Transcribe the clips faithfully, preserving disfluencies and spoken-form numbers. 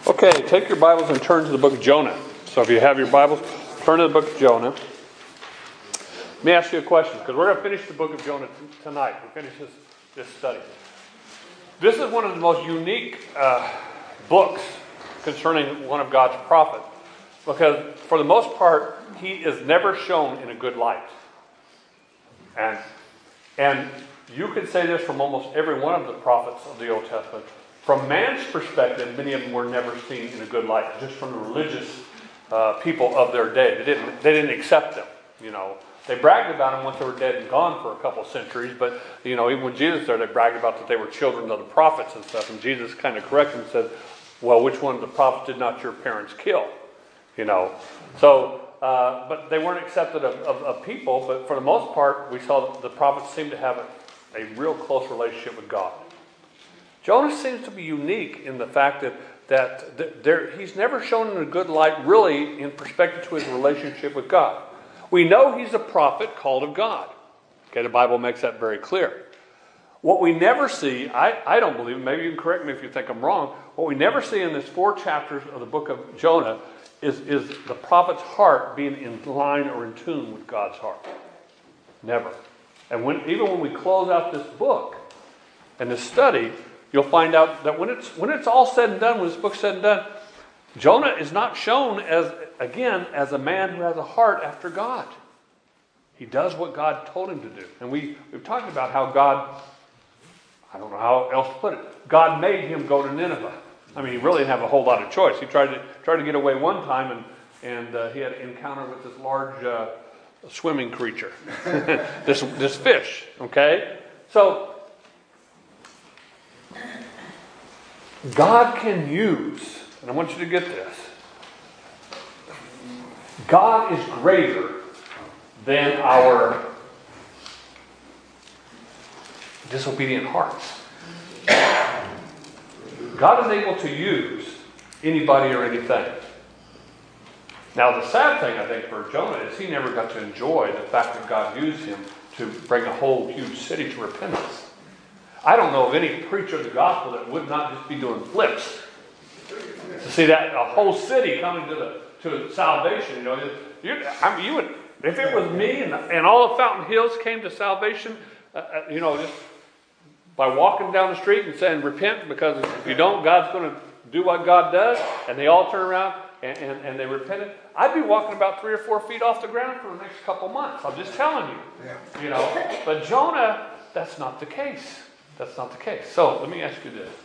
Okay, take your Bibles and turn to the book of Jonah. So if you have your Bibles, turn to the book of Jonah. Let me ask you a question, because we're going to finish the book of Jonah t- tonight. We finish this, this study. This is one of the most unique uh, books concerning one of God's prophets, because for the most part, he is never shown in a good light. And, and you could say this from almost every one of the prophets of the Old Testament. From man's perspective, many of them were never seen in a good light, just from the religious uh, people of their day. They didn't, they didn't accept them, you know. They bragged about them once they were dead and gone for a couple of centuries, but, you know, even when Jesus was there, they bragged about that they were children of the prophets and stuff, and Jesus kind of corrected and said, well, which one of the prophets did not your parents kill? You know. So, uh, but they weren't accepted of, of, of people, but for the most part, we saw that the prophets seemed to have a, a real close relationship with God. Jonah seems to be unique in the fact that, that there, he's never shown in a good light, really, in perspective to his relationship with God. We know he's a prophet called of God. Okay, the Bible makes that very clear. What we never see, I, I don't believe, maybe you can correct me if you think I'm wrong, what we never see in these four chapters of the book of Jonah is, is the prophet's heart being in line or in tune with God's heart. Never. And when, even when we close out this book and this study, you'll find out that when it's when it's all said and done, when this book's said and done, Jonah is not shown as, again, as a man who has a heart after God. He does what God told him to do. And we, we've talked about how God, I don't know how else to put it, God made him go to Nineveh. I mean, he really didn't have a whole lot of choice. He tried to tried to get away one time, and, and uh, he had an encounter with this large uh, swimming creature, this, this fish, okay? So, God can use, and I want you to get this, God is greater than our disobedient hearts. God is able to use anybody or anything. Now, the sad thing, I think, for Jonah is he never got to enjoy the fact that God used him to bring a whole huge city to repentance. I don't know of any preacher of the gospel that would not just be doing flips to see that a whole city coming to the to salvation. You know, you, I mean, you would, if it was me and, and all of Fountain Hills came to salvation, uh, you know, just by walking down the street and saying repent, because if you don't, God's going to do what God does, and they all turn around and, and, and they repented, I'd be walking about three or four feet off the ground for the next couple months. I'm just telling you, yeah. You know. But Jonah, that's not the case. That's not the case. So, let me ask you this.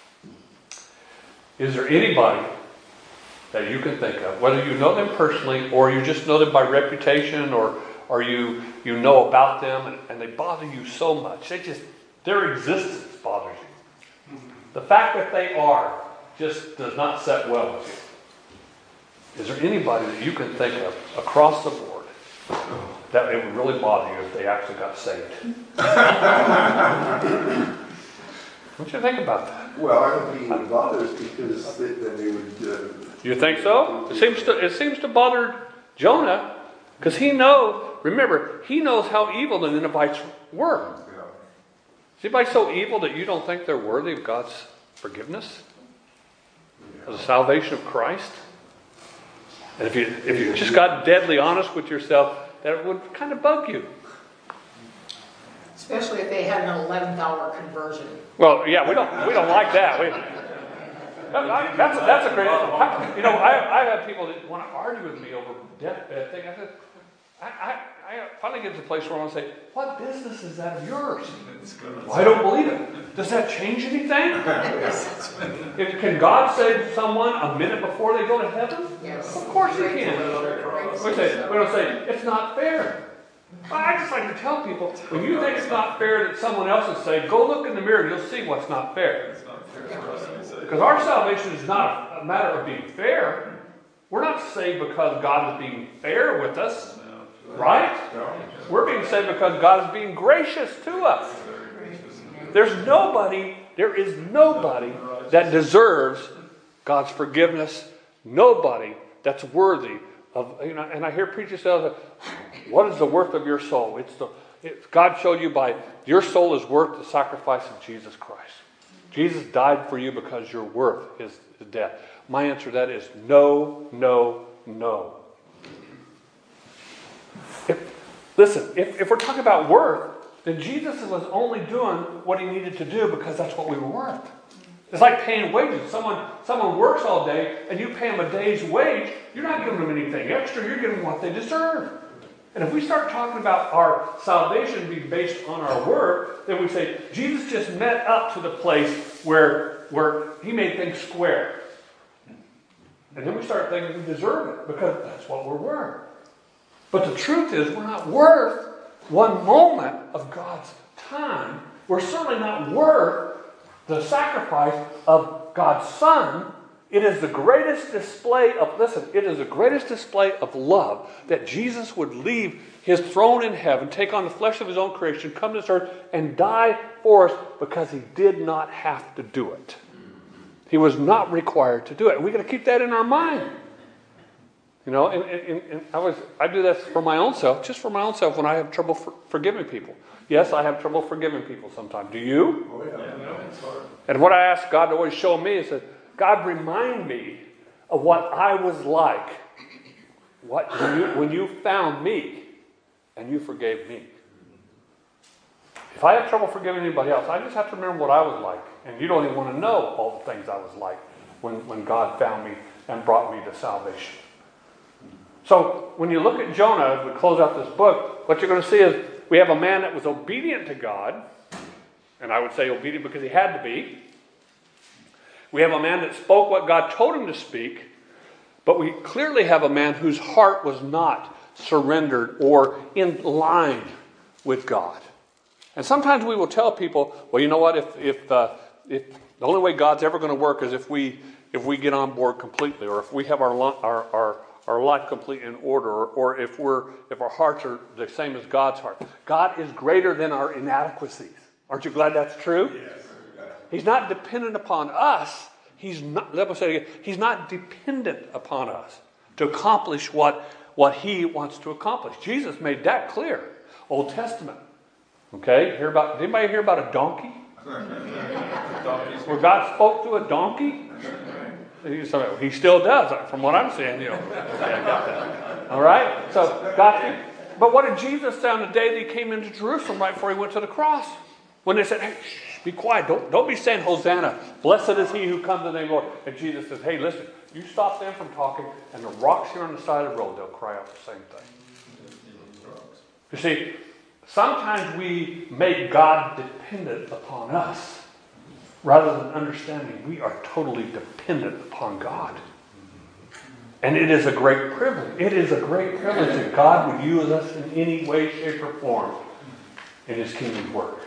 Is there anybody that you can think of, whether you know them personally or you just know them by reputation, or, or you, you know about them and, and they bother you so much, they just, their existence bothers you. The fact that they are just does not set well with you. Is there anybody that you can think of across the board that it would really bother you if they actually got saved? What do you think about that? Well, I don't think it would bother us, because then they would... Uh, you think so? It seems to, it seems to bother Jonah, because he knows, remember, he knows how evil the Ninevites were. yeah. Is anybody so evil that you don't think they're worthy of God's forgiveness? Of the salvation of Christ? And if you if you just got deadly honest with yourself, that would kind of bug you. Especially if they had an eleventh hour conversion. Well, yeah, we don't we don't like that. We, I, that's a, that's a great. You know, I I have people that want to argue with me over deathbed thing. I said, I, I I finally get to the place where I want to say, what business is that of yours? Well, I don't believe it. Does that change anything? If, can God save someone a minute before they go to heaven? Yes. Of course He can. We say, we don't say it's not fair. I just like to tell people, when you think it's not fair that someone else is saved, go look in the mirror and you'll see what's not fair. Because our salvation is not a matter of being fair. We're not saved because God is being fair with us. Right? We're being saved because God is being gracious to us. There's nobody, there is nobody that deserves God's forgiveness. Nobody that's worthy of, you know, and I hear preachers say, what is the worth of your soul? It's the, it, God showed you by, your soul is worth the sacrifice of Jesus Christ. Jesus died for you because you're worth his death. My answer to that is no, no, no. If, listen, if, if we're talking about worth, then Jesus was only doing what he needed to do because that's what we were worth. It's like paying wages. Someone, someone works all day and you pay them a day's wage, you're not giving them anything extra, you're giving them what they deserve. And if we start talking about our salvation being based on our work, then we say Jesus just met up to the place where, where he made things square. And then we start thinking we deserve it because that's what we're worth. But the truth is we're not worth one moment of God's time. We're certainly not worth the sacrifice of God's Son. It is the greatest display of, listen, it is the greatest display of love that Jesus would leave his throne in heaven, take on the flesh of his own creation, come to this earth, and die for us because he did not have to do it. He was not required to do it. And we've got to keep that in our mind. You know, and, and, and I was I do this for my own self, just for my own self when I have trouble for, forgiving people. Yes, I have trouble forgiving people sometimes. Do you? Oh, yeah. Yeah. And what I ask God to always show me is that, God, remind me of what I was like what, when, you, when you found me and you forgave me. If I have trouble forgiving anybody else, I just have to remember what I was like. And you don't even want to know all the things I was like when, when God found me and brought me to salvation. So when you look at Jonah, as we close out this book, what you're going to see is we have a man that was obedient to God. And I would say obedient because he had to be. We have a man that spoke what God told him to speak. But we clearly have a man whose heart was not surrendered or in line with God. And sometimes we will tell people, well, you know what, if if uh, if the only way God's ever going to work is if we if we get on board completely, or if we have our our our, our life completely in order, or, or if we're if our hearts are the same as God's heart. God is greater than our inadequacies. Aren't you glad that's true? Yes. He's not dependent upon us. He's not, let me say it again, he's not dependent upon us to accomplish what, what he wants to accomplish. Jesus made that clear. Old Testament. Okay? Hear about, did anybody hear about a donkey? Where God spoke to a donkey? He still does, from what I'm saying. You know. Okay, I got that. All right? So, God, but what did Jesus say on the day that he came into Jerusalem right before he went to the cross? When they said, hey, shh, be quiet. Don't, don't be saying Hosanna. Blessed is he who comes in the name of the Lord. And Jesus says, hey, listen, you stop them from talking, and the rocks here on the side of the road, they'll cry out the same thing. You see, sometimes we make God dependent upon us rather than understanding we are totally dependent upon God. And it is a great privilege. It is a great privilege that God would use us in any way, shape, or form in his kingdom work.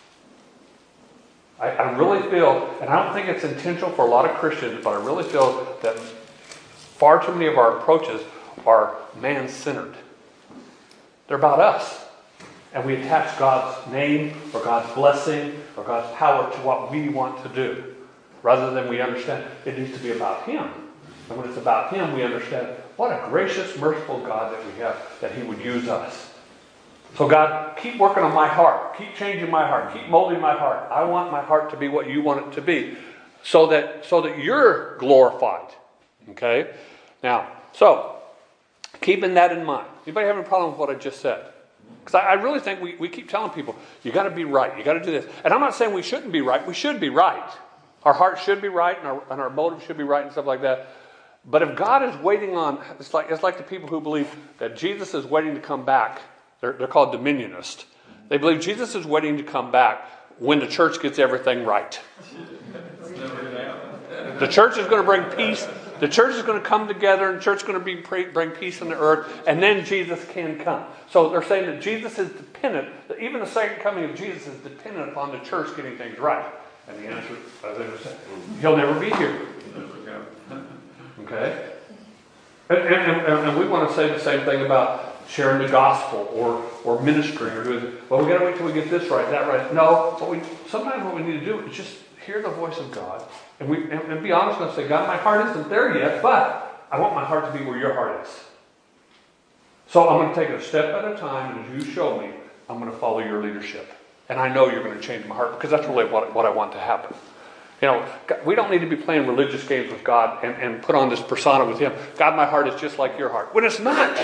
I, I really feel, and I don't think it's intentional for a lot of Christians, but I really feel that far too many of our approaches are man-centered. They're about us. And we attach God's name or God's blessing or God's power to what we want to do, rather than we understand it needs to be about him. And when it's about him, we understand what a gracious, merciful God that we have, that he would use us. So God, keep working on my heart. Keep changing my heart. Keep molding my heart. I want my heart to be what you want it to be, so that so that you're glorified. Okay? Now, so, keeping that in mind. Anybody have any problem with what I just said? Because I, I really think we, we keep telling people, you got to be right. You got to do this. And I'm not saying we shouldn't be right. We should be right. Our heart should be right, and our, and our motive should be right, and stuff like that. But if God is waiting on, it's like it's like the people who believe that Jesus is waiting to come back. They're, they're called dominionists. They believe Jesus is waiting to come back when the church gets everything right. The church is going to bring peace. The church is going to come together, and the church is going to be, bring peace on the earth, and then Jesus can come. So they're saying that Jesus is dependent, that even the second coming of Jesus is dependent upon the church getting things right. And the answer, as I said, he'll never be here. Okay? And, and, and, and we want to say the same thing about sharing the gospel or or ministry or doing, well, we got to wait till we get this right, that right. No, but we sometimes what we need to do is just hear the voice of God, and we and, and be honest and say, God, my heart isn't there yet, but I want my heart to be where your heart is. So I'm going to take it a step at a time, and as you show me, I'm going to follow your leadership. And I know you're going to change my heart, because that's really what, what I want to happen. You know, we don't need to be playing religious games with God and, and put on this persona with Him. God, my heart is just like your heart. When it's not.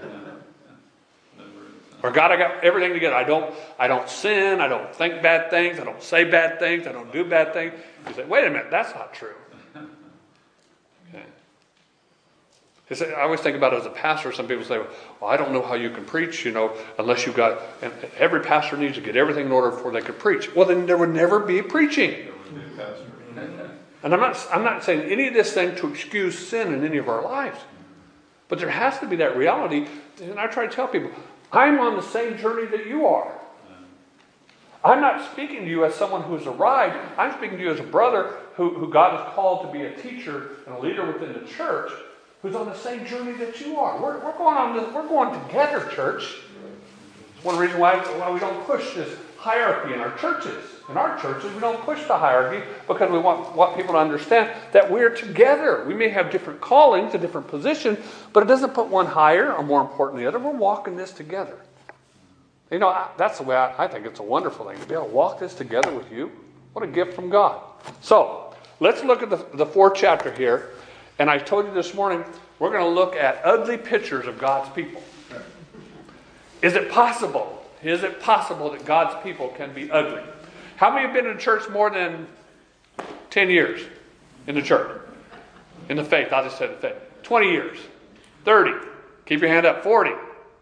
Or God, I got everything together. I don't, I don't sin. I don't think bad things. I don't say bad things. I don't do bad things. You say, wait a minute, that's not true. Okay. It's, I always think about it as a pastor. Some people say, well, I don't know how you can preach, you know, unless you got, and every pastor needs to get everything in order before they can preach. Well, then there would never be preaching. And I'm not, I'm not saying any of this thing to excuse sin in any of our lives. But there has to be that reality. And I try to tell people, I'm on the same journey that you are. I'm not speaking to you as someone who's arrived. I'm speaking to you as a brother who, who God has called to be a teacher and a leader within the church, who's on the same journey that you are. We're, we're going on. This, we're going together, church. It's one reason why, why we don't push this hierarchy in our churches. In our churches, we don't push the hierarchy because we want, want people to understand that we're together. We may have different callings, a different position, but it doesn't put one higher or more important than the other. We're walking this together. You know, I, that's the way I, I think it's a wonderful thing to be able to walk this together with you. What a gift from God. So, let's look at the, the fourth chapter here. And I told you this morning, we're going to look at ugly pictures of God's people. Is it possible? Is it possible that God's people can be ugly? How many have been in church more than ten years in the church? In the faith, I just said the faith. twenty years. thirty. Keep your hand up. forty.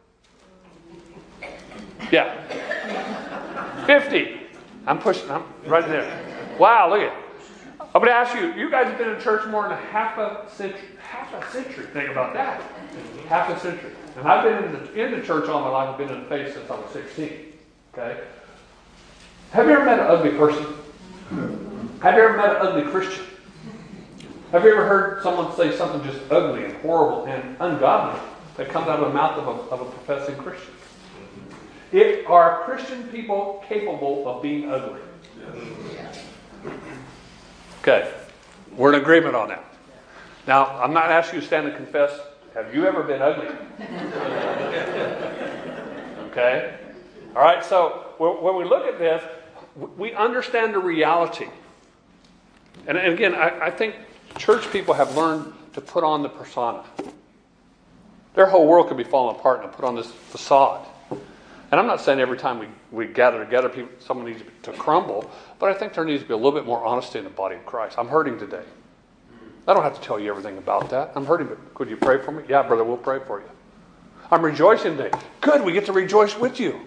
Yeah. fifty. I'm pushing. I'm right there. Wow, look at it. I'm going to ask you, you guys have been in church more than a half a century. Half a century. Think about that. Half a century. And I've been in the, in the church all my life. I've been in the faith since I was sixteen. Okay? Have you ever met an ugly person? Have you ever met an ugly Christian? Have you ever heard someone say something just ugly and horrible and ungodly that comes out of the mouth of a, of a professing Christian? It, are Christian people capable of being ugly? Okay. We're in agreement on that. Now, I'm not asking you to stand and confess. Have you ever been ugly? Okay? All right, so when we look at this, we understand the reality. And again, I, I think church people have learned to put on the persona. Their whole world could be falling apart and put on this facade. And I'm not saying every time we, we gather together, people, someone needs to crumble, but I think there needs to be a little bit more honesty in the body of Christ. I'm hurting today. I don't have to tell you everything about that. I'm hurting, but could you pray for me? Yeah, brother, we'll pray for you. I'm rejoicing today. Good, we get to rejoice with you.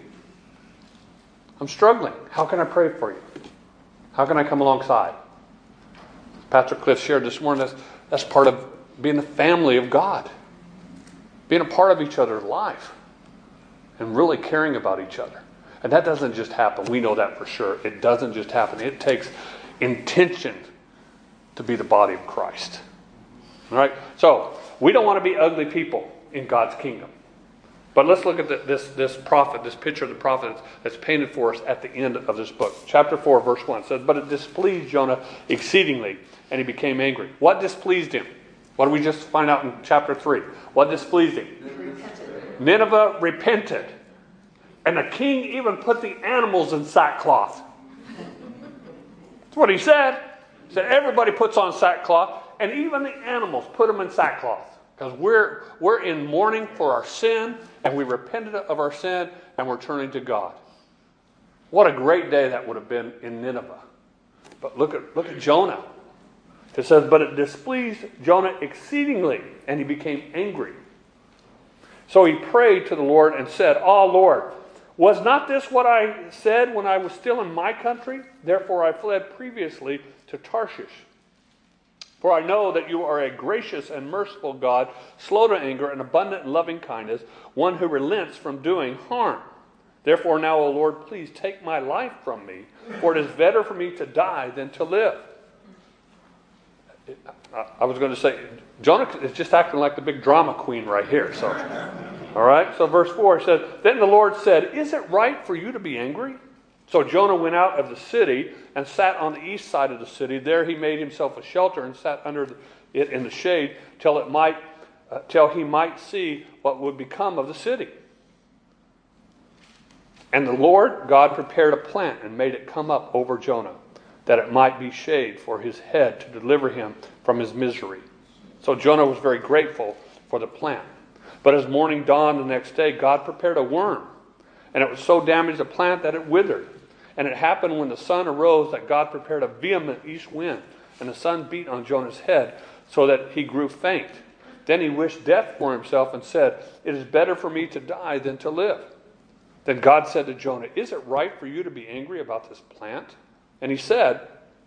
I'm struggling. How can I pray for you? How can I come alongside? Pastor Cliff shared this morning, that's, that's part of being a family of God. Being a part of each other's life. And really caring about each other. And that doesn't just happen. We know that for sure. It doesn't just happen. It takes intention to be the body of Christ. All right? So, we don't want to be ugly people in God's kingdom. But let's look at the, this, this prophet, this picture of the prophet that's painted for us at the end of this book. Chapter four, verse one says, "But it displeased Jonah exceedingly, and he became angry." What displeased him? What do we just find out in chapter three? What displeased him? Nineveh repented. And the king even put the animals in sackcloth. That's what he said. He said everybody puts on sackcloth, and even the animals put them in sackcloth. Because we're, we're in mourning for our sin, and we repented of our sin, and we're turning to God. What a great day that would have been in Nineveh. But look at, look at Jonah. It says, "But it displeased Jonah exceedingly, and he became angry. So he prayed to the Lord and said, 'Ah, Lord, was not this what I said when I was still in my country? Therefore I fled previously to Tarshish. For I know that you are a gracious and merciful God, slow to anger and abundant in loving kindness, one who relents from doing harm. Therefore now, O Lord, please take my life from me, for it is better for me to die than to live.'" I was going to say, Jonah is just acting like the big drama queen right here. So, all right. So verse four says, "Then the Lord said, 'Is it right for you to be angry?' So Jonah went out of the city and sat on the east side of the city. There he made himself a shelter and sat under it in the shade till it might, uh, till he might see what would become of the city. And the Lord God prepared a plant and made it come up over Jonah. that it might be shade for his head to deliver him from his misery. So Jonah was very grateful for the plant. But as morning dawned the next day, God prepared a worm, and it was so damaged the plant that it withered. And it happened when the sun arose that God prepared a vehement east wind, and the sun beat on Jonah's head so that he grew faint. Then he wished death for himself and said, "It is better for me to die than to live." Then God said to Jonah, "Is it right for you to be angry about this plant?" And he said,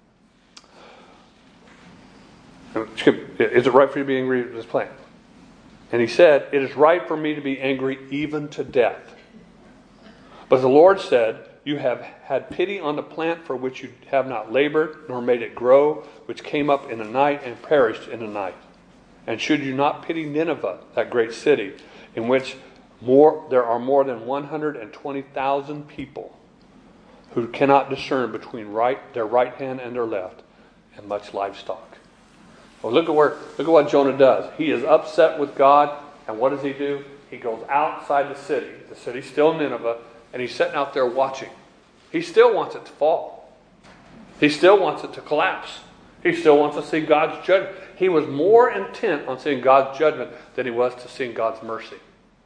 "Is it right for you to be angry about this plant?" And he said, "It is right for me to be angry even to death." But the Lord said, "You have had pity on the plant for which you have not labored, nor made it grow, which came up in the night and perished in the night. And should you not pity Nineveh, that great city, in which more there are more than one hundred twenty thousand people who cannot discern between right their right hand and their left, and much livestock?" Well, look at where look at what Jonah does. He is upset with God, and what does he do? He goes outside the city. The city's still Nineveh, and he's sitting out there watching. He still wants it to fall. He still wants it to collapse. He still wants to see God's judgment. He was more intent on seeing God's judgment than he was to seeing God's mercy.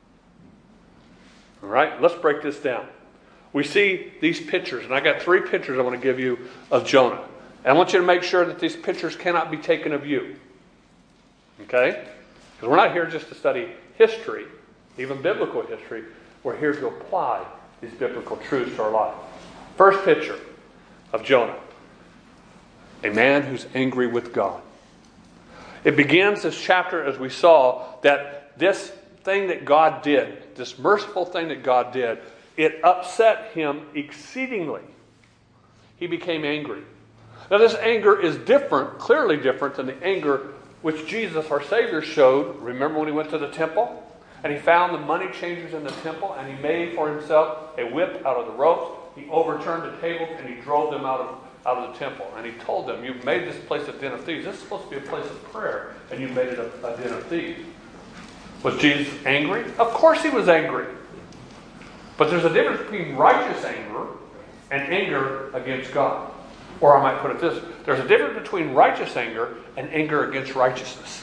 All right, let's break this down. We see these pictures, and I got three pictures I want to give you of Jonah. And I want you to make sure that these pictures cannot be taken of you. Okay? Because we're not here just to study history, even biblical history. We're here to apply these biblical truths to our life. First picture of Jonah. A man who's angry with God. It begins this chapter, as we saw, that this thing that God did, this merciful thing that God did, it upset him exceedingly. He became angry. Now this anger is different, clearly different than the anger which Jesus, our Savior, showed. Remember when he went to the temple? And he found the money changers in the temple, and he made for himself a whip out of the ropes. He overturned the tables, and he drove them out of, out of the temple. And he told them, "You've made this place a den of thieves. This is supposed to be a place of prayer, and you made it a, a den of thieves." Was Jesus angry? Of course he was angry. But there's a difference between righteous anger and anger against God. Or I might put it this, there's a difference between righteous anger and anger against righteousness.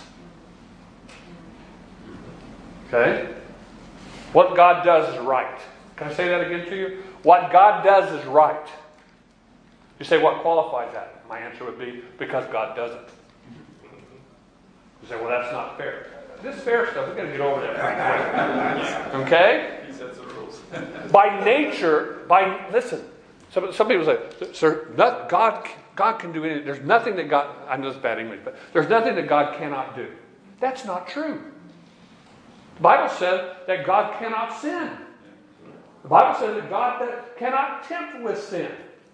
Okay? What God does is right. Can I say that again to you? What God does is right. You say, what qualifies that? My answer would be, because God does it. You say, well, that's not fair. This fair stuff, we're going to get over that. Okay? He sets the rules. By nature, by listen, some, some people say, sir, not, God, God can do anything. There's nothing that God, I know it's bad English, but there's nothing that God cannot do. That's not true. The Bible says that God cannot sin. The Bible says that God that cannot tempt with sin.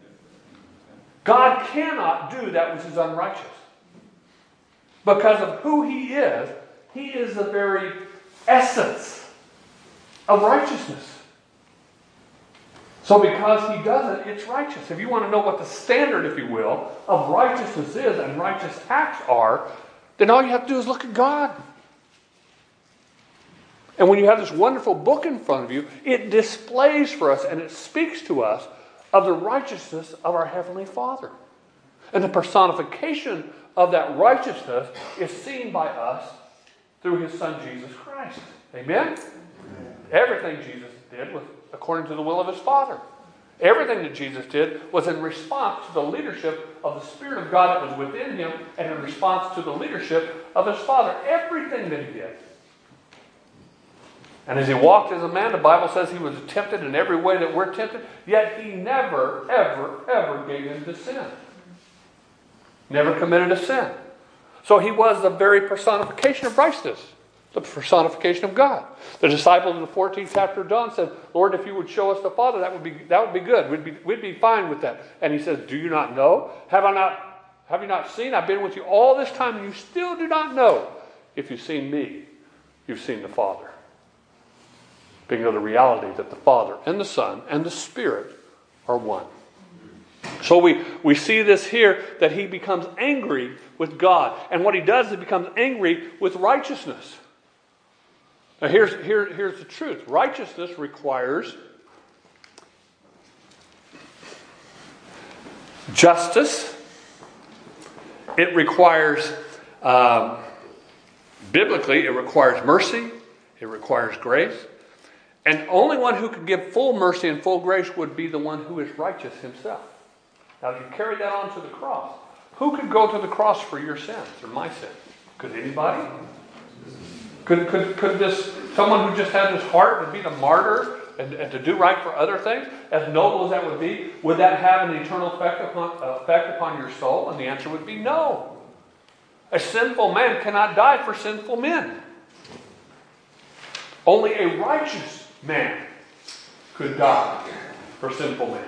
God cannot do that which is unrighteous. Because of who He is, He is the very essence of righteousness. So because He does it, it's righteous. If you want to know what the standard, if you will, of righteousness is and righteous acts are, then all you have to do is look at God. And when you have this wonderful book in front of you, it displays for us and it speaks to us of the righteousness of our Heavenly Father. And the personification of that righteousness is seen by us through His Son, Jesus Christ. Amen? Everything Jesus did was according to the will of His Father. Everything that Jesus did was in response to the leadership of the Spirit of God that was within Him and in response to the leadership of His Father. Everything that He did. And as He walked as a man, the Bible says He was tempted in every way that we're tempted, yet He never, ever, ever gave in to sin. Never committed a sin. So He was the very personification of righteousness, the personification of God. The disciples in the fourteenth chapter of John said, Lord, if you would show us the Father, that would be that would be good. We'd be, we'd be fine with that. And He says, do you not know? Have I not, have you not seen? I've been with you all this time, and you still do not know. If you've seen me, you've seen the Father. Being of the reality that the Father and the Son and the Spirit are one. So we, we see this here, that He becomes angry with God. And what He does is He becomes angry with righteousness. Now here's, here, here's the truth. Righteousness requires justice. It requires, um, biblically, it requires mercy. It requires grace. And only one who could give full mercy and full grace would be the one who is righteous himself. Now, if you carry that on to the cross, who could go to the cross for your sins or my sins? Could anybody? Could, could, could this, someone who just had this heart to be the martyr and, and to do right for other things, as noble as that would be, would that have an eternal effect upon, uh, effect upon your soul? And the answer would be no. A sinful man cannot die for sinful men. Only a righteous man could die for sinful men.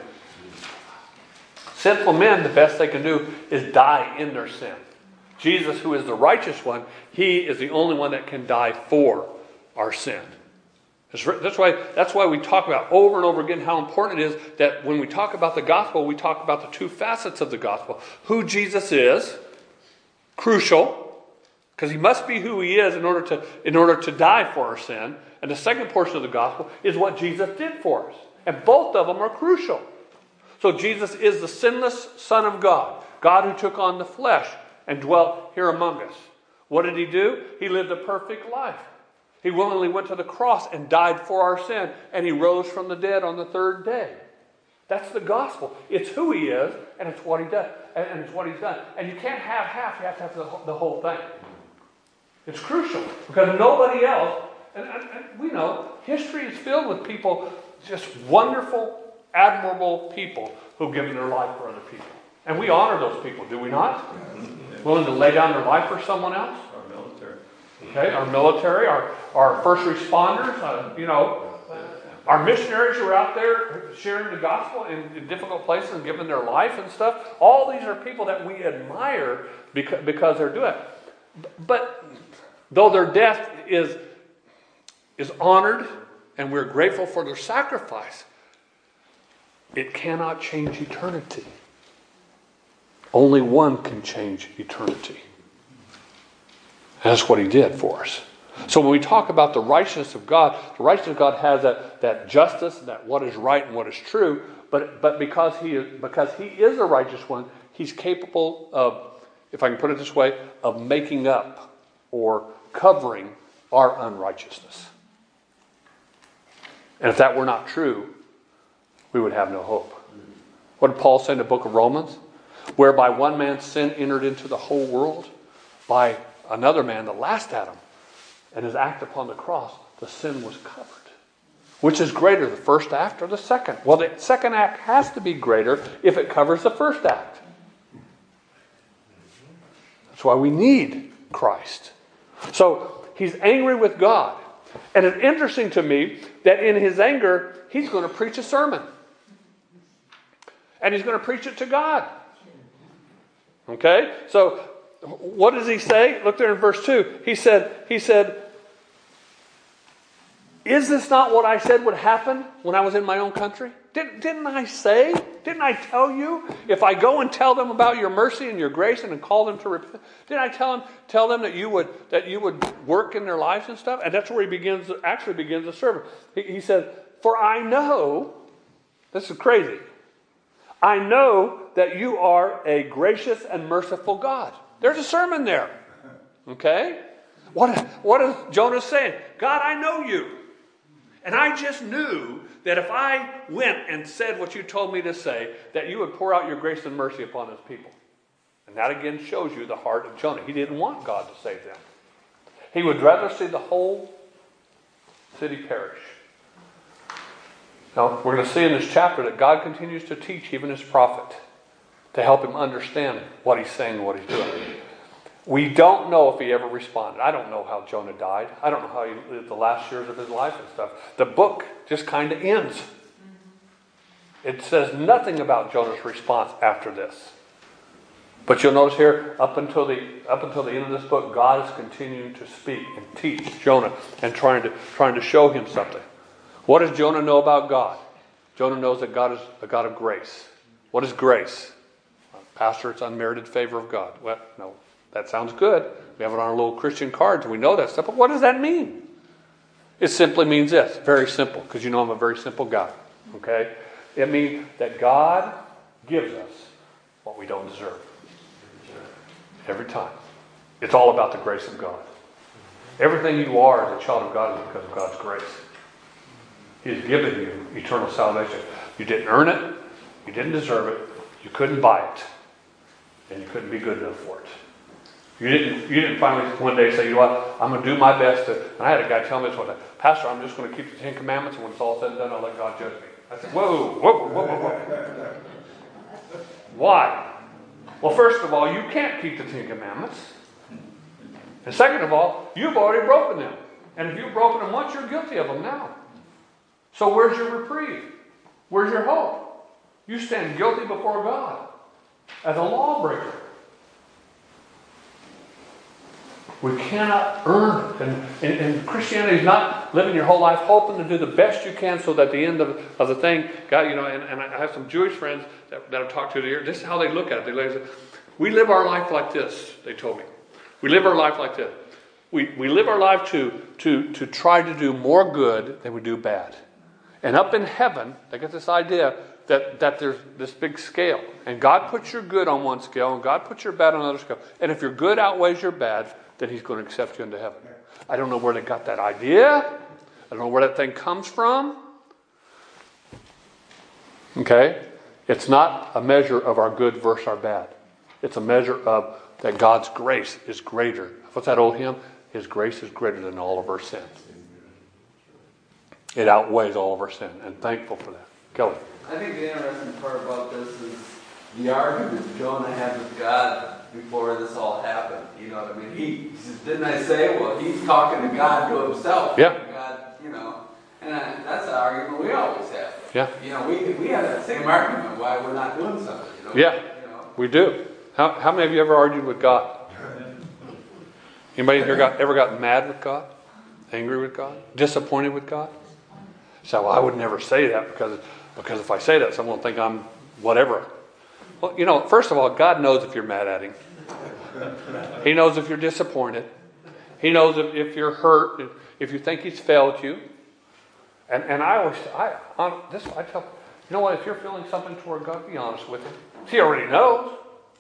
Sinful men, the best they can do is die in their sin. Jesus, who is the righteous one, he is the only one that can die for our sin. That's why, that's why we talk about over and over again how important it is that when we talk about the gospel, we talk about the two facets of the gospel. Who Jesus is, crucial, because he must be who he is in order to, in order to die for our sin. And the second portion of the gospel is what Jesus did for us. And both of them are crucial. So Jesus is the sinless Son of God, God who took on the flesh and dwelt here among us. What did he do? He lived a perfect life. He willingly went to the cross and died for our sin, and he rose from the dead on the third day. That's the gospel. It's who he is, and it's what he does, and it's what he's done. And you can't have half, you have to have the, the whole thing. It's crucial, because nobody else, and, and, and we know, history is filled with people, just wonderful, admirable people who've given their life for other people. And we honor those people, do we not? Willing to lay down their life for someone else? Our military. Okay, our military, our, our first responders, uh, you know, our missionaries who are out there sharing the gospel in, in difficult places and giving their life and stuff. All these are people that we admire because, because they're doing it. But though their death is, is honored and we're grateful for their sacrifice, it cannot change eternity. Only one can change eternity. And that's what he did for us. So when we talk about the righteousness of God, the righteousness of God has that, that justice, that what is right and what is true, but, but because he is, because he is a righteous one, he's capable of, if I can put it this way, of making up or covering our unrighteousness. And if that were not true, we would have no hope. What did Paul say in the book of Romans? Whereby one man's sin entered into the whole world, by another man, the last Adam, and his act upon the cross, the sin was covered. Which is greater, the first act or the second? Well, the second act has to be greater if it covers the first act. That's why we need Christ. So, he's angry with God. And it's interesting to me that in his anger, he's going to preach a sermon. And he's going to preach it to God. Okay? So, what does he say? Look there in verse two. He said, he said, is this not what I said would happen when I was in my own country? Didn't, didn't I say? Didn't I tell you? If I go and tell them about your mercy and your grace and call them to repent, didn't I tell them, tell them that you would that you would work in their lives and stuff? And that's where he begins, actually begins the sermon. He, he said, for I know, this is crazy, I know that you are a gracious and merciful God. There's a sermon there. Okay? What, what is Jonah saying? God, I know you. And I just knew that if I went and said what you told me to say, that you would pour out your grace and mercy upon his people. And that again shows you the heart of Jonah. He didn't want God to save them. He would rather see the whole city perish. Now, we're going to see in this chapter that God continues to teach even his prophet to help him understand what he's saying and what he's doing. We don't know if he ever responded. I don't know how Jonah died. I don't know how he lived the last years of his life and stuff. The book just kind of ends. It says nothing about Jonah's response after this. But you'll notice here, up until the up until the end of this book, God is continuing to speak and teach Jonah and trying to trying to show him something. What does Jonah know about God? Jonah knows that God is a God of grace. What is grace? Pastor, it's unmerited favor of God. Well, no. That sounds good. We have it on our little Christian cards and we know that stuff. But what does that mean? It simply means this. Very simple. Because you know I'm a very simple guy. Okay? It means that God gives us what we don't deserve. Every time. It's all about the grace of God. Everything you are as a child of God is because of God's grace. He has given you eternal salvation. You didn't earn it. You didn't deserve it. You couldn't buy it. And you couldn't be good enough for it. You didn't, you didn't finally one day say, you know what, I'm going to do my best to... And I had a guy tell me this one day, Pastor, I'm just going to keep the Ten Commandments, and when it's all said and done, I'll let God judge me. I said, whoa, whoa, whoa, whoa, whoa. Why? Well, first of all, you can't keep the Ten Commandments. And second of all, you've already broken them. And if you've broken them once, you're guilty of them now. So where's your reprieve? Where's your hope? You stand guilty before God as a lawbreaker. We cannot earn it. And, and, and Christianity is not living your whole life hoping to do the best you can so that at the end of, of the thing, God, you know, and, and I have some Jewish friends that, that I've talked to here. This is how they look at it. They say, we live our life like this, they told me. We live our life like this. We, we live our life to, to, to try to do more good than we do bad. And up in heaven, they get this idea that, that there's this big scale. And God puts your good on one scale, and God puts your bad on another scale. And if your good outweighs your bad, then He's going to accept you into heaven. I don't know where they got that idea. I don't know where that thing comes from. Okay? It's not a measure of our good versus our bad. It's a measure of that God's grace is greater. What's that old hymn? His grace is greater than all of our sin. It outweighs all of our sin. And thankful for that. Kelly. I think the interesting part about this is the argument Jonah had with God before this all happened. You know what I mean? He, he says, didn't I say, well, he's talking to God to himself. Yeah. God, you know, and I, that's an argument we always have. Yeah. You know, we we have that same argument why we're not doing something. You know? Yeah. You know? We do. How, how many of you ever argued with God? Anybody here got, ever gotten mad with God? Angry with God? Disappointed with God? So, well, I would never say that because, because if I say that, someone will think I'm whatever. Well, you know, first of all, God knows if you're mad at Him. He knows if you're disappointed. He knows if, if you're hurt, if, if you think He's failed you. And and I always, I on this, I tell, you know what, if you're feeling something toward God, be honest with Him. He already knows.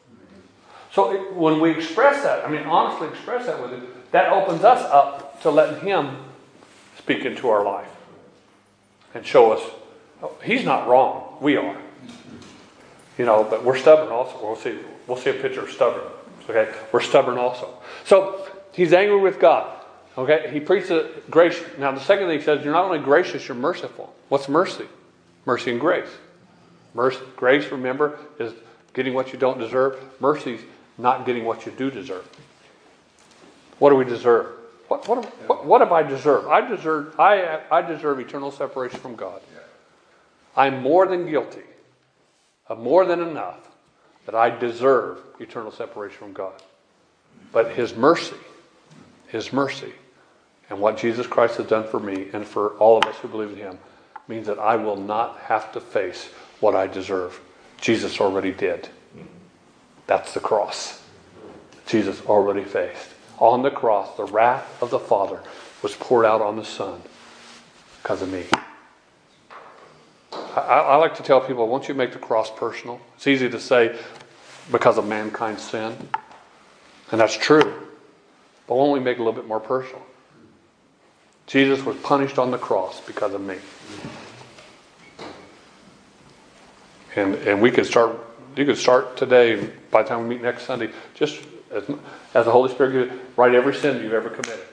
So it, when we express that, I mean, honestly express that with Him, that opens us up to letting Him speak into our life and show us, oh, He's not wrong. We are. You know, but we're stubborn also. We'll see. We'll see a picture of stubborn. Okay, we're stubborn also. So he's angry with God. Okay, he preaches grace. Now the second thing he says, you're not only gracious, you're merciful. What's mercy? Mercy and grace. Mercy, grace, remember, is getting what you don't deserve. Mercy's not getting what you do deserve. What do we deserve? What what what, what have I deserved? I deserve I I deserve eternal separation from God. I'm more than guilty of more than enough that I deserve eternal separation from God. But His mercy, His mercy, and what Jesus Christ has done for me and for all of us who believe in Him means that I will not have to face what I deserve. Jesus already did. That's the cross. Jesus already faced. On the cross, the wrath of the Father was poured out on the Son because of me. I, I like to tell people, once you make the cross personal, it's easy to say because of mankind's sin. And that's true. But won't we make it a little bit more personal? Jesus was punished on the cross because of me. And and we could start, you could start today, by the time we meet next Sunday, just as, as the Holy Spirit gives you, write every sin you've ever committed.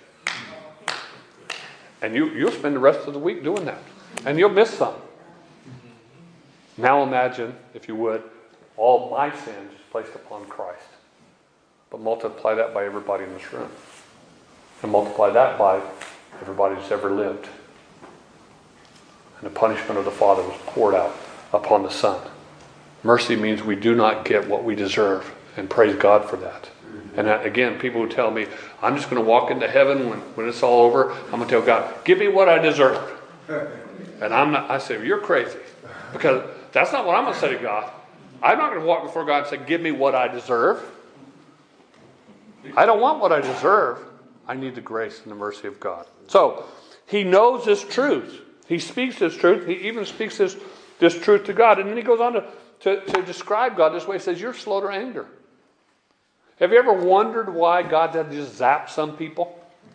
And you, you'll spend the rest of the week doing that. And you'll miss some. Now imagine, if you would, all my sins placed upon Christ. But multiply that by everybody in this room. And multiply that by everybody that's ever lived. And the punishment of the Father was poured out upon the Son. Mercy means we do not get what we deserve. And praise God for that. And that, again, people who tell me, I'm just going to walk into heaven when, when it's all over. I'm going to tell God, give me what I deserve. And I'm not, I say, well, you're crazy. Because that's not what I'm going to say to God. I'm not going to walk before God and say, give me what I deserve. I don't want what I deserve. I need the grace and the mercy of God. So, he knows this truth. He speaks this truth. He even speaks this, this truth to God. And then he goes on to, to, to describe God this way. He says, you're slow to anger. Have you ever wondered why God doesn't just zap some people?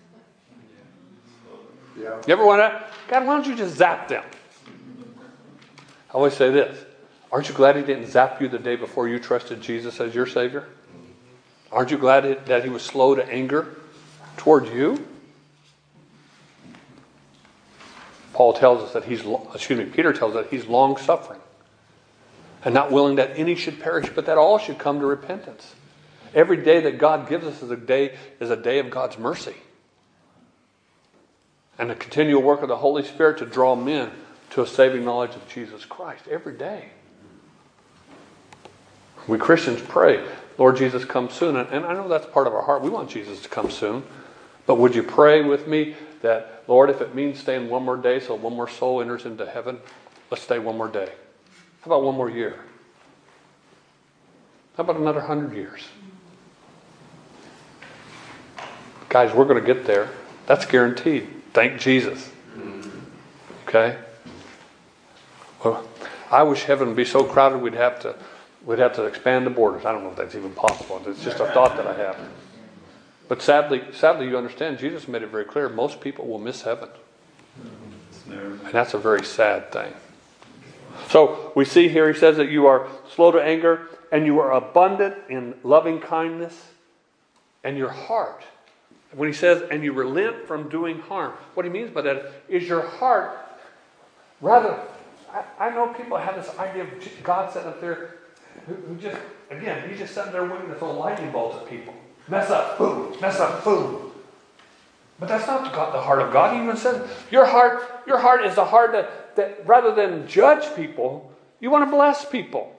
Yeah. You ever wonder, God, why don't you just zap them? I always say this. Aren't you glad he didn't zap you the day before you trusted Jesus as your Savior? Aren't you glad that he was slow to anger toward you? Paul tells us that he's, excuse me, Peter tells us that he's long-suffering and not willing that any should perish, but that all should come to repentance. Every day that God gives us is a day, is a day of God's mercy. And the continual work of the Holy Spirit to draw men to a saving knowledge of Jesus Christ every day. We Christians pray, Lord Jesus, come soon. And I know that's part of our heart. We want Jesus to come soon. But would you pray with me that, Lord, if it means staying one more day so one more soul enters into heaven, let's stay one more day. How about one more year? How about another hundred years? Guys, we're going to get there. That's guaranteed. Thank Jesus. Okay? Well, I wish heaven would be so crowded we'd have to we'd have to expand the borders. I don't know if that's even possible. It's just a thought that I have. But sadly, sadly, you understand, Jesus made it very clear, most people will miss heaven. And that's a very sad thing. So we see here, he says that you are slow to anger, and you are abundant in loving kindness, and your heart. When he says, and you relent from doing harm, what he means by that is your heart, rather, I, I know people have this idea of God sitting up there, who, who just, again, he's just sitting there waiting to throw lightning bolts at people. Mess up, boom, mess up, boom. But that's not the, God, the heart of God. He even says, your heart, your heart is the heart that, that rather than judge people, you want to bless people.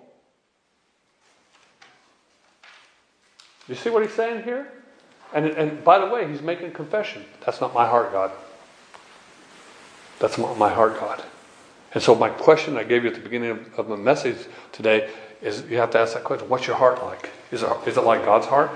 You see what he's saying here? And, and by the way, he's making a confession. That's not my heart, God. That's not my heart, God. And so my question I gave you at the beginning of, of my message today is you have to ask that question. What's your heart like? Is it, is it like God's heart?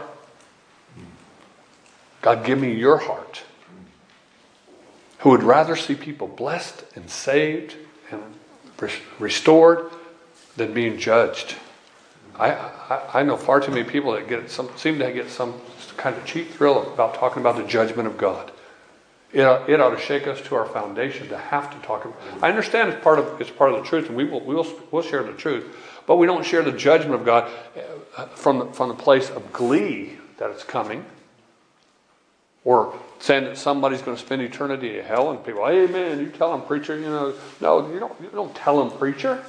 God, give me your heart. Who would rather see people blessed and saved and restored than being judged. I, I, I know far too many people that get some seem to get some kind of cheap thrill about talking about the judgment of God. It, it ought to shake us to our foundation to have to talk about. I understand it's part of it's part of the truth, and we will we'll, we'll share the truth, but we don't share the judgment of God from the, from the place of glee that it's coming, or saying that somebody's going to spend eternity in hell, and people, amen, you tell them, preacher, you know, no, you don't, you don't tell them, preacher.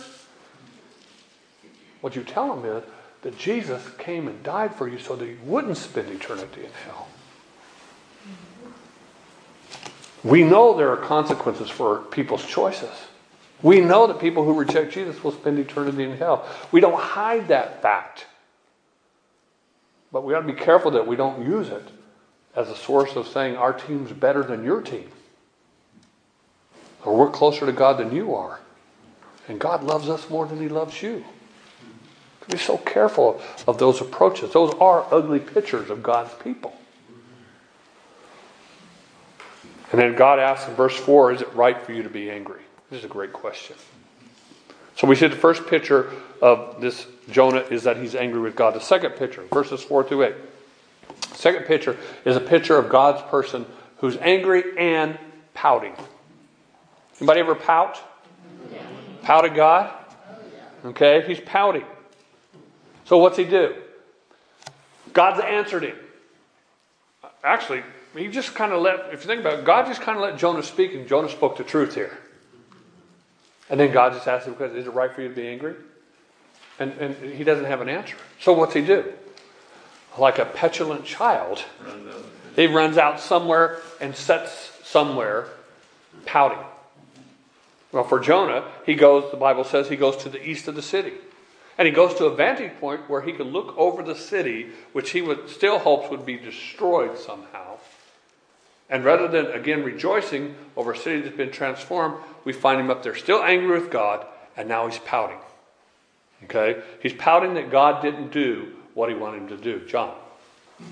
What you tell them is that Jesus came and died for you so that you wouldn't spend eternity in hell. We know there are consequences for people's choices. We know that people who reject Jesus will spend eternity in hell. We don't hide that fact. But we ought to be careful that we don't use it as a source of saying our team's better than your team. Or we're closer to God than you are. And God loves us more than he loves you. Be so careful of those approaches. Those are ugly pictures of God's people. And then God asks in verse four, is it right for you to be angry? This is a great question. So we see the first picture of this Jonah is that he's angry with God. The second picture, verses four through eight. The second picture is a picture of God's person who's angry and pouting. Anybody ever pout? Pout at God? Okay, he's pouting. So what's he do? God's answered him. Actually, he just kind of let, if you think about it, God just kind of let Jonah speak, and Jonah spoke the truth here. And then God just asked him, is it right for you to be angry? And, and he doesn't have an answer. So what's he do? Like a petulant child, he runs out somewhere and sits somewhere pouting. Well, for Jonah, he goes, the Bible says he goes to the east of the city. And he goes to a vantage point where he can look over the city, which he would still hopes would be destroyed somehow. And rather than, again, rejoicing over a city that's been transformed, we find him up there still angry with God, and now he's pouting. Okay? He's pouting that God didn't do what he wanted him to do. John. Um,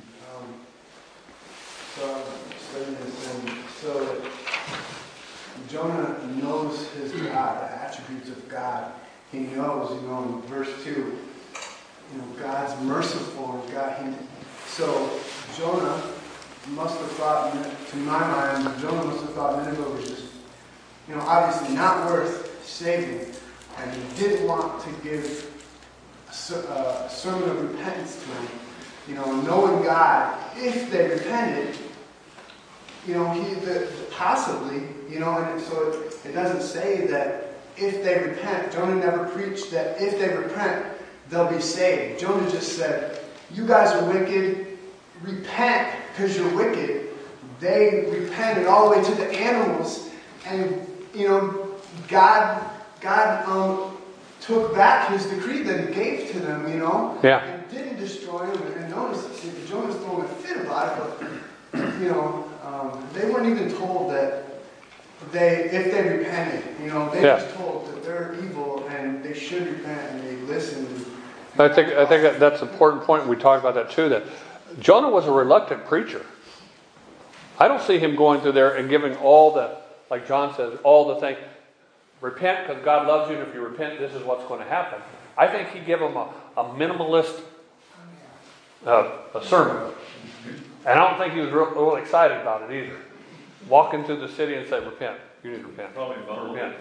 so I'm studying this, and so Jonah knows his God, the attributes of God, he knows, you know, in verse two, you know, God's merciful and God, he, so Jonah must have thought, to my mind, Jonah must have thought Nineveh was just, you know, obviously not worth saving, and he didn't want to give a, a sermon of repentance to them. You know, knowing God, if they repented, you know, he the, possibly, you know, and so it, it doesn't say that if they repent. Jonah never preached that if they repent, they'll be saved. Jonah just said, you guys are wicked, repent because you're wicked. They repented all the way to the animals, and, you know, God, God um, took back his decree that he gave to them, you know, Yeah. and didn't destroy them. And notice, Jonah's throwing a fit about it, but, you know, um, they weren't even told that they, if they repented, you know, they Yeah. just told that they're evil and they should repent, and they listened. And, I think I think that that's an important point. We talked about that too. That Jonah was a reluctant preacher. I don't see him going through there and giving all the, like John says, all the things. Repent because God loves you, and if you repent, this is what's going to happen. I think he gave them a, a minimalist uh, a sermon, and I don't think he was real, real excited about it either. Walking through the city and say, "Repent, you need to repent." Repent.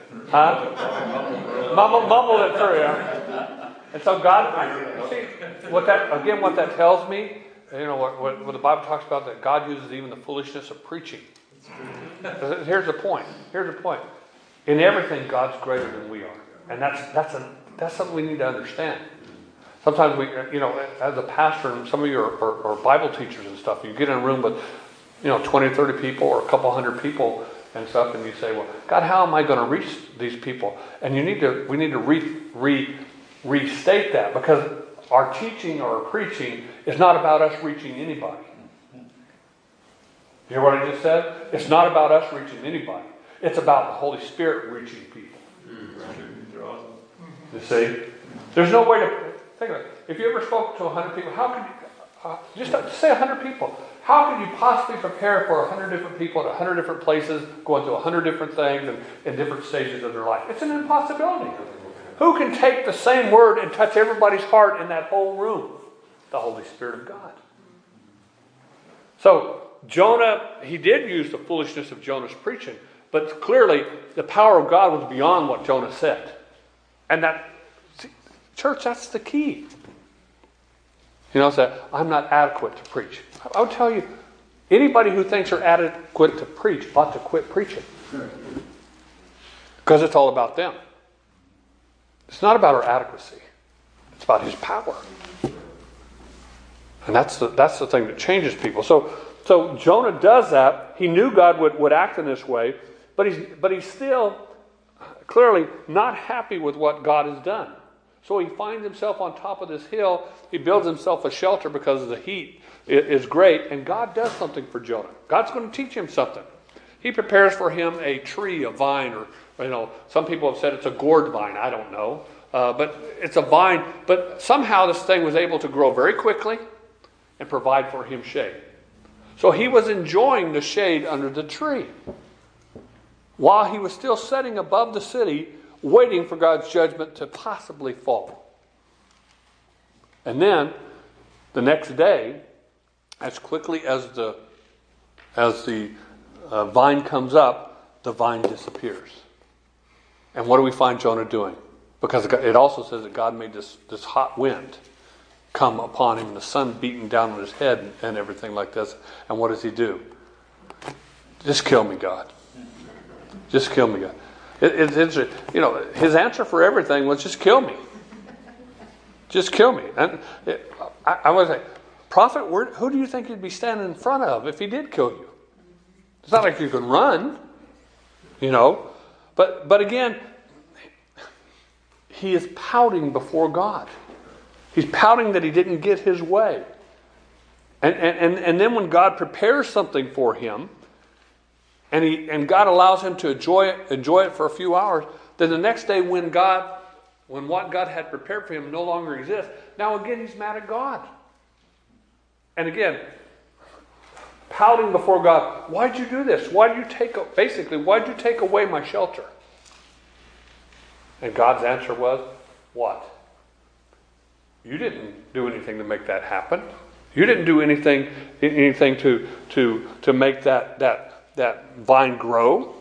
Huh? Mumble, mumble it through. Yeah. And so God, I, see what that again. What that tells me, you know, what, what, what the Bible talks about, that God uses even the foolishness of preaching. Here's the point. Here's the point. In everything, God's greater than we are, and that's that's a that's something we need to understand. Sometimes we, you know, as a pastor, and some of you are, are, are Bible teachers and stuff. You get in a room with, you know, twenty, thirty people or a couple hundred people and stuff, and you say, "Well, God, how am I going to reach these people?" And you need to, we need to re, re, restate that, because our teaching or our preaching is not about us reaching anybody. You hear what I just said? It's not about us reaching anybody. It's about the Holy Spirit reaching people. You see? There's no way to, think of it. If you ever spoke to a hundred people, how could you, uh, just say a hundred people, how could you possibly prepare for a hundred different people at a hundred different places, going through a hundred different things and in different stages of their life? It's an impossibility. Who can take the same word and touch everybody's heart in that whole room? The Holy Spirit of God. So, Jonah, he did use the foolishness of Jonah's preaching, but clearly the power of God was beyond what Jonah said. And that, see, church, that's the key. You know, say, I'm not adequate to preach. I would tell you, anybody who thinks they're adequate to preach ought to quit preaching. Because it's all about them. It's not about our adequacy. It's about his power. And that's the, that's the thing that changes people. So, so Jonah does that. He knew God would, would act in this way, but he's, but he's still clearly not happy with what God has done. So he finds himself on top of this hill. He builds himself a shelter because the heat is great. And God does something for Jonah. God's going to teach him something. He prepares for him a tree, a vine, or, you know, some people have said it's a gourd vine. I don't know. Uh, but it's a vine. But somehow this thing was able to grow very quickly and provide for him shade. So he was enjoying the shade under the tree, while he was still sitting above the city, waiting for God's judgment to possibly fall. And then, the next day, as quickly as the as the uh, vine comes up, the vine disappears. And what do we find Jonah doing? Because it also says that God made this, this hot wind come upon him, and the sun beating down on his head and, and everything like this. And what does he do? Just kill me, God. Just kill me, God. It, it, it's, you know, his answer for everything was just kill me. Just kill me. And it, I, I was like, prophet, where, who do you think you'd be standing in front of if he did kill you? It's not like you can run, you know. But but again, he is pouting before God. He's pouting that he didn't get his way. And and, and, and then when God prepares something for him, and he and God allows him to enjoy it, enjoy it for a few hours, then the next day when God, when what God had prepared for him no longer exists, now again he's mad at God. And again, pouting before God, why'd you do this? Why'd you take, basically, why'd you take away my shelter? And God's answer was, What? You didn't do anything to make that happen. You didn't do anything anything to to to make that that that vine grow.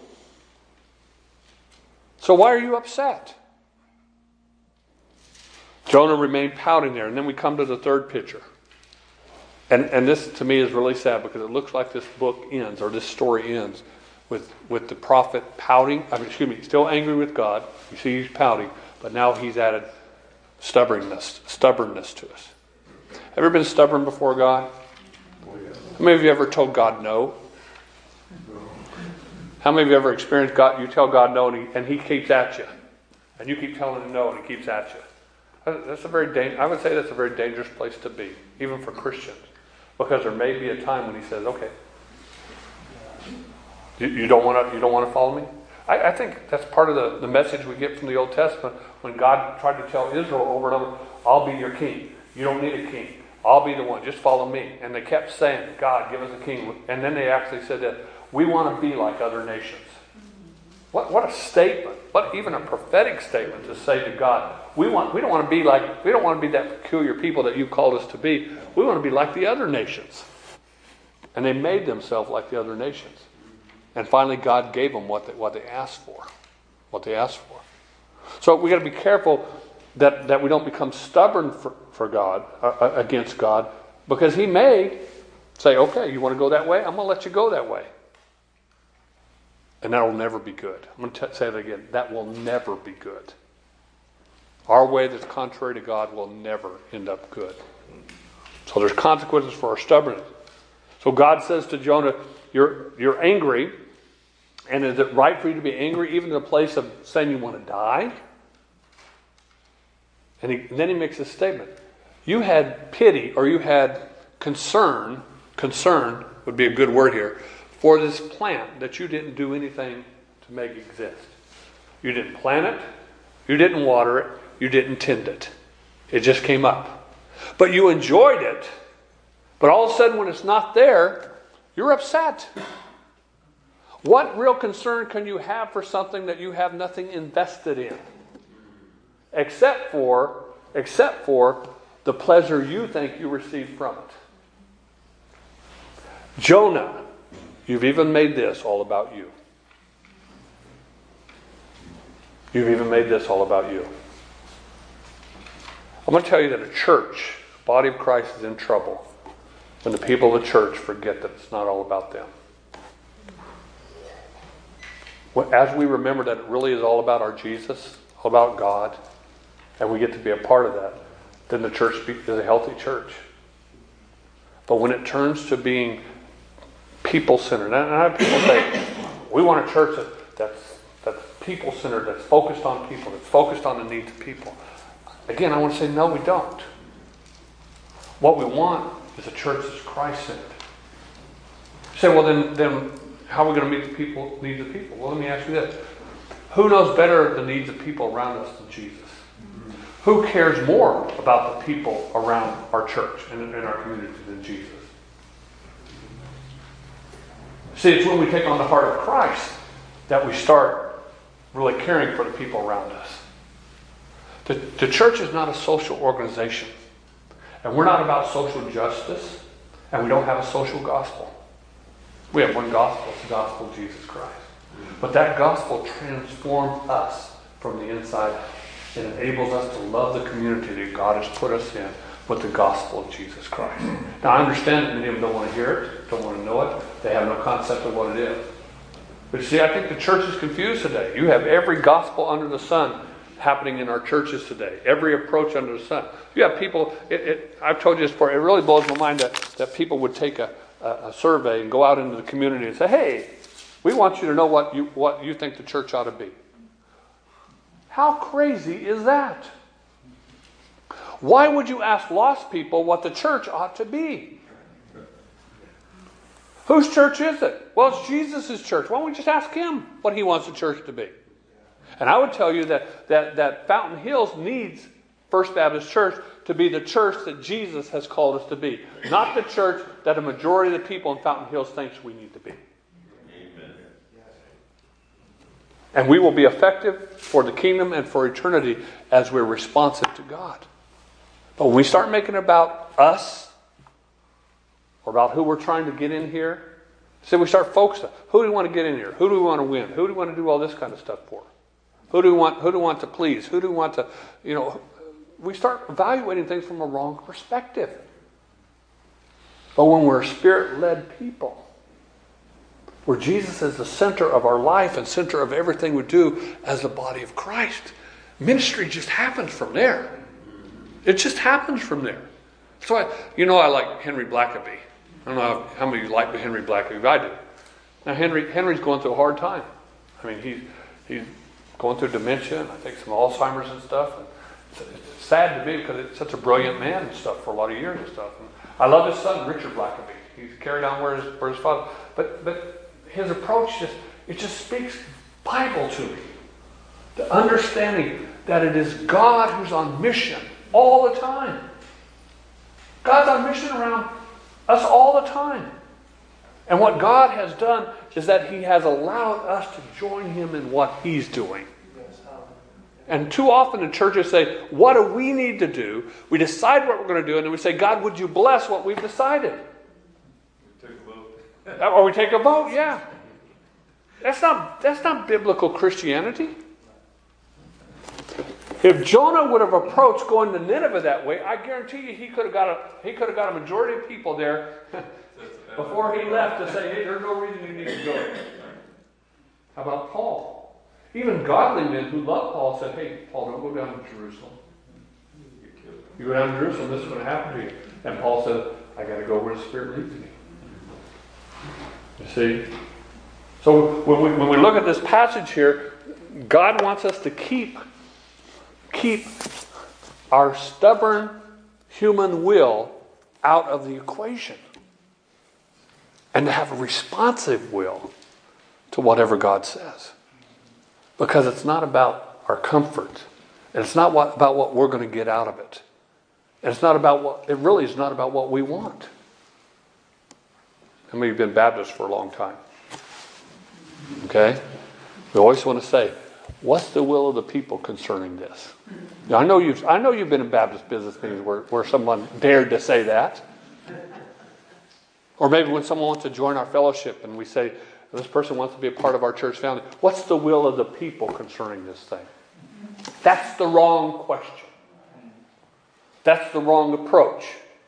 So why are you upset? Jonah remained pouting there, and then we come to the third picture. And and this to me is really sad because it looks like this book ends, or this story ends, with, with the prophet pouting, I mean, excuse me, still angry with God. You see he's pouting, but now he's added stubbornness, stubbornness to us. Ever been stubborn before God? How many of you ever told God no? How many of you ever experienced God, you tell God no and he, and he keeps at you? And you keep telling him no and he keeps at you. That's a very dang, I would say that's a very dangerous place to be, even for Christians. Because there may be a time when he says, okay, you, you don't want to you don't want to follow me? I, I think that's part of the, the message we get from the Old Testament when God tried to tell Israel over and over, I'll be your king. You don't need a king. I'll be the one. Just follow me. And they kept saying, God, give us a king. And then they actually said that we want to be like other nations. What what a statement. What even a prophetic statement to say to God, we want we don't want to be like we don't want to be that peculiar people that you've called us to be. We want to be like the other nations. And they made themselves like the other nations. And finally God gave them what they, what they asked for. What they asked for. So we got to be careful that, that we don't become stubborn for, for God, uh, against God, because he may say, okay, you want to go that way? I'm going to let you go that way. And that will never be good. I'm going to t- say that again. That will never be good. Our way that's contrary to God will never end up good. So there's consequences for our stubbornness. So God says to Jonah, you're, you're angry, and is it right for you to be angry even to the place of saying you want to die? And, he, and then he makes a statement. You had pity, or you had concern, concern would be a good word here, for this plant that you didn't do anything to make exist. You didn't plant it, you didn't water it, you didn't tend it. It just came up. But you enjoyed it, but all of a sudden when it's not there, you're upset. What real concern can you have for something that you have nothing invested in? Except for, except for the pleasure you think you received from it. Jonah, you've even made this all about you. You've even made this all about you. I'm going to tell you that a church, the body of Christ, is in trouble when the people of the church forget that it's not all about them. As we remember that it really is all about our Jesus, all about God, and we get to be a part of that, then the church is a healthy church. But when it turns to being people-centered, and I have people say, we want a church that, that's, that's people-centered, that's focused on people, that's focused on the needs of people. Again, I want to say, no, we don't. What we want is a church that's Christ-centered. You say, well, then, then how are we going to meet the people, needs of people? Well, let me ask you this. Who knows better the needs of people around us than Jesus? Mm-hmm. Who cares more about the people around our church and in our community than Jesus? See, it's when we take on the heart of Christ that we start really caring for the people around us. The, the church is not a social organization. And we're not about social justice. And we don't have a social gospel. We have one gospel. It's the gospel of Jesus Christ. But that gospel transforms us from the inside out. It enables us to love the community that God has put us in with the gospel of Jesus Christ. Now, I understand that many of them don't want to hear it, don't want to know it. They have no concept of what it is. But you see, I think the church is confused today. You have every gospel under the sun happening in our churches today. Every approach under the sun. You have people, it, it, I've told you this before, it really blows my mind that, that people would take a, a, a survey and go out into the community and say, hey, we want you to know what you, what you think the church ought to be. How crazy is that? Why would you ask lost people what the church ought to be? Whose church is it? Well, it's Jesus' church. Why don't we just ask him what he wants the church to be? And I would tell you that, that, that Fountain Hills needs First Baptist Church to be the church that Jesus has called us to be. Not the church that a majority of the people in Fountain Hills thinks we need to be. And we will be effective for the kingdom and for eternity as we're responsive to God. But when we start making it about us, or about who we're trying to get in here, so we start focusing. Who do we want to get in here? Who do we want to win? Who do we want to do all this kind of stuff for? Who do we want, who do we want to please? Who do we want to, you know, we start evaluating things from a wrong perspective. But when we're a Spirit-led people, where Jesus is the center of our life and center of everything we do as the body of Christ, ministry just happens from there. It just happens from there. So, I, you know, I like Henry Blackaby. I don't know how many of you like Henry Blackaby, but I do. Now, Henry Henry's going through a hard time. I mean, he's he's going through dementia, and I think some Alzheimer's and stuff. And it's, it's sad to me because it's such a brilliant man and stuff for a lot of years and stuff. And I love his son, Richard Blackaby. He's carried on where his, where his father. But but his approach just it just speaks Bible to me. The understanding that it is God who's on mission all the time. God's on mission around us all the time. And what God has done is that He has allowed us to join Him in what He's doing. And too often the churches say, what do we need to do? We decide what we're going to do, and then we say, God, would you bless what we've decided? We take a vote. Or we take a vote, yeah. That's not, that's not biblical Christianity. If Jonah would have approached going to Nineveh that way, I guarantee you he could have got a he could have got a majority of people there before he left to say, hey, there's no reason you need to go. How about Paul? Even godly men who loved Paul said, hey, Paul, don't go down to Jerusalem. You go down to Jerusalem, this is going to happen to you. And Paul said, I got to go where the Spirit leads me. You see? So when we, when we look at this passage here, God wants us to keep Keep our stubborn human will out of the equation. And to have a responsive will to whatever God says. Because it's not about our comfort. And it's not what, about what we're going to get out of it. And it's not about what, it really is not about what we want. How many of you have been Baptist for a long time? Okay? We always want to say, what's the will of the people concerning this? Now, I know you've I know you've been in Baptist business meetings where, where someone dared to say that. Or maybe when someone wants to join our fellowship and we say, this person wants to be a part of our church family. What's the will of the people concerning this thing? That's the wrong question. That's the wrong approach.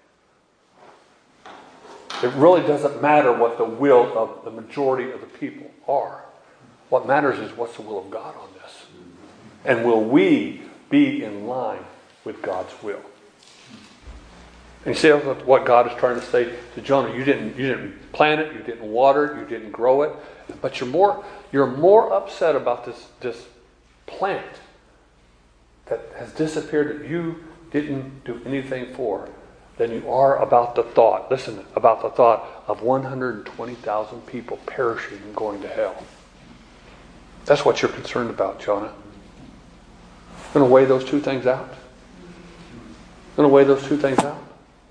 It really doesn't matter what the will of the majority of the people are. What matters is what's the will of God on this. And will we be in line with God's will? And you see what God is trying to say to Jonah. You didn't, you didn't plant it, you didn't water it, you didn't grow it. But you're more, you're more upset about this, this plant that has disappeared that you didn't do anything for than you are about the thought, listen, about the thought of one hundred twenty thousand people perishing and going to hell. That's what you're concerned about, Jonah. Going to weigh those two things out? Going to weigh those two things out?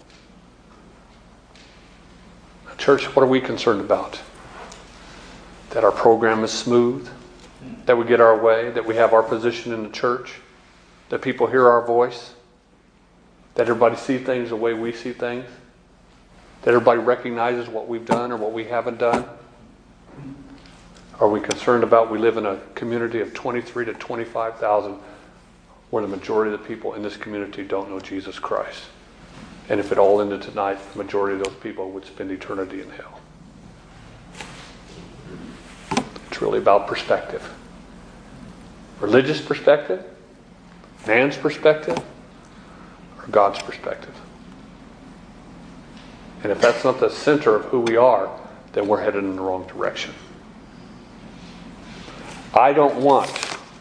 Church, what are we concerned about? That our program is smooth? That we get our way? That we have our position in the church? That people hear our voice? That everybody sees things the way we see things? That everybody recognizes what we've done or what we haven't done? Are we concerned about we live in a community of twenty-three to twenty-five thousand where the majority of the people in this community don't know Jesus Christ? And if it all ended tonight, the majority of those people would spend eternity in hell. It's really about perspective. Religious perspective, man's perspective, or God's perspective. And if that's not the center of who we are, then we're headed in the wrong direction. I don't want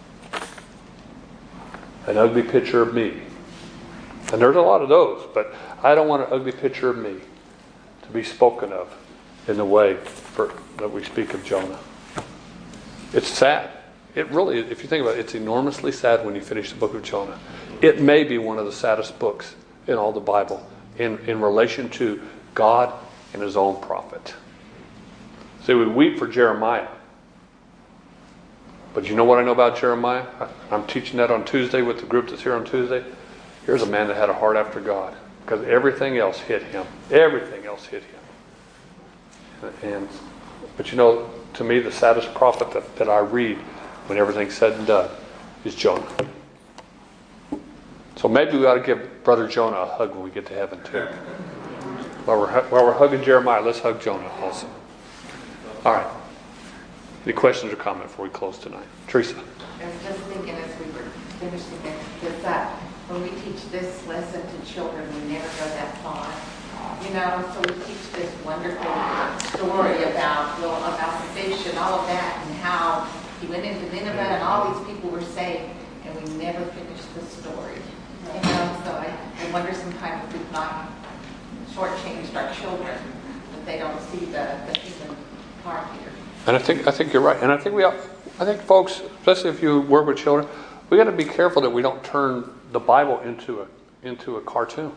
an ugly picture of me. And there's a lot of those, but I don't want an ugly picture of me to be spoken of in the way for, that we speak of Jonah. It's sad. It really, if you think about it, it's enormously sad when you finish the book of Jonah. It may be one of the saddest books in all the Bible in, in relation to God and His own prophet. See, we weep for Jeremiah. But you know what I know about Jeremiah? I'm teaching that on Tuesday with the group that's here on Tuesday. Here's a man that had a heart after God. Because everything else hit him. Everything else hit him. And, but you know, to me, the saddest prophet that, that I read, when everything's said and done, is Jonah. So maybe we ought to give Brother Jonah a hug when we get to heaven too. While we're, while we're hugging Jeremiah, let's hug Jonah also. All right. Any questions or comments before we close tonight? Teresa. I was just thinking as we were finishing this up, when we teach this lesson to children, we never go that far. You know, so we teach this wonderful story about, well, about the fish and all of that, and how he went into Nineveh and all these people were saved, and we never finished the story. You know, so I, I wonder sometimes if we've not shortchanged our children, that they don't see the, the human part here. And I think I think you're right. And I think we ought, I think folks, especially if you work with children, we got to be careful that we don't turn the Bible into a into a cartoon.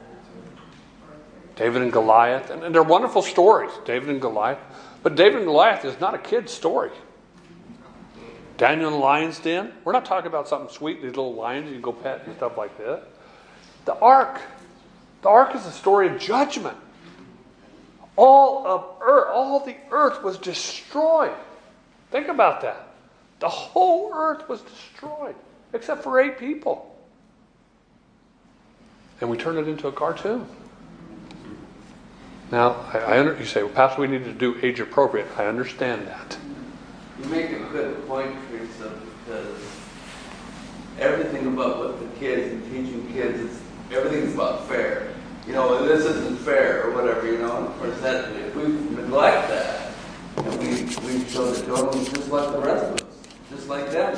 David and Goliath, and, and they're wonderful stories, David and Goliath. But David and Goliath is not a kid's story. Daniel in the lion's den. We're not talking about something sweet, these little lions you can go pet and stuff like that. The ark. The ark is a story of judgment. All of earth, all the earth was destroyed. Think about that. The whole earth was destroyed, except for eight people. And we turned it into a cartoon. Now, I, I under, you say, well, Pastor, we need to do age appropriate. I understand that. You make a good point, Teresa, because everything about what the kids and teaching kids, is everything's about fair. You know, this isn't fair or whatever, you know. And of course, that, if we neglect that, and we, we show that Jonah was just like the rest of us, just like them.